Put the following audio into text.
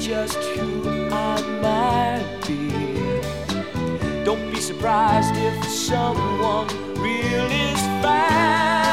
just who I might be. Don't be surprised if someone real is found.